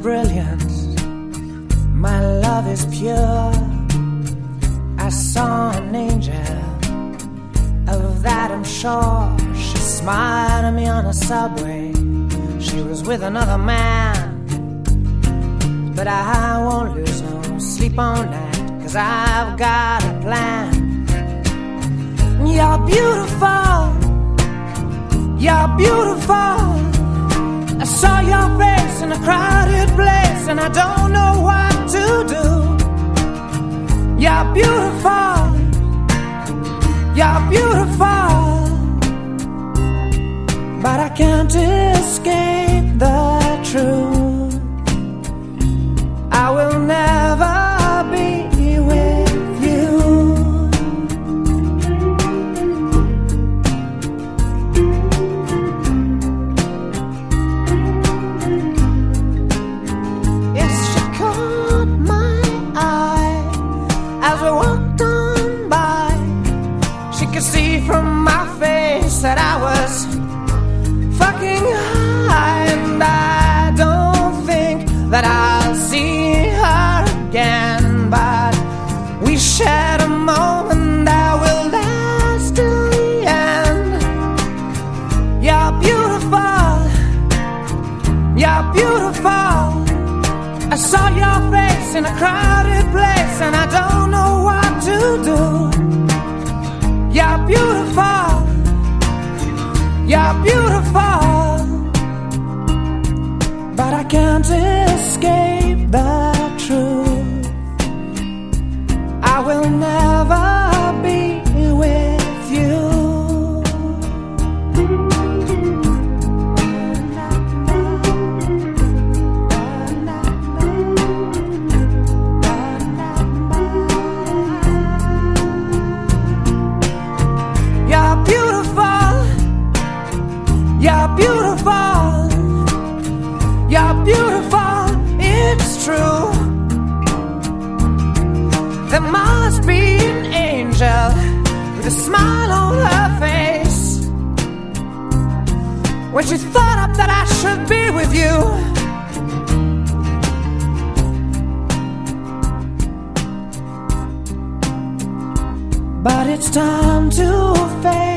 brilliant. My love is pure. I saw an angel, of that I'm sure. She smiled at me on a subway. She was with another man, but I won't lose no sleep on that, 'cause I've got a plan. You're beautiful, you're beautiful. I saw your face in a crowded place, and I don't know what to do. You're beautiful, you're beautiful, but I can't escape the truth. I will never be with you. Yes, she caught my eye as we walked on by. She could see from my face that I was fucking high, and I don't think that I'll see her again, but we shared a moment that will last till the end. You're beautiful, you're beautiful. I saw your face in a crowded place, and I don't know what to do. You're beautiful, you're beautiful, but I can't escape the truth. I will never be with you. You're beautiful, you're beautiful, you're beautiful, it's true. There must be an angel with a smile on her face when she thought up that I should be with you. But it's time to fade.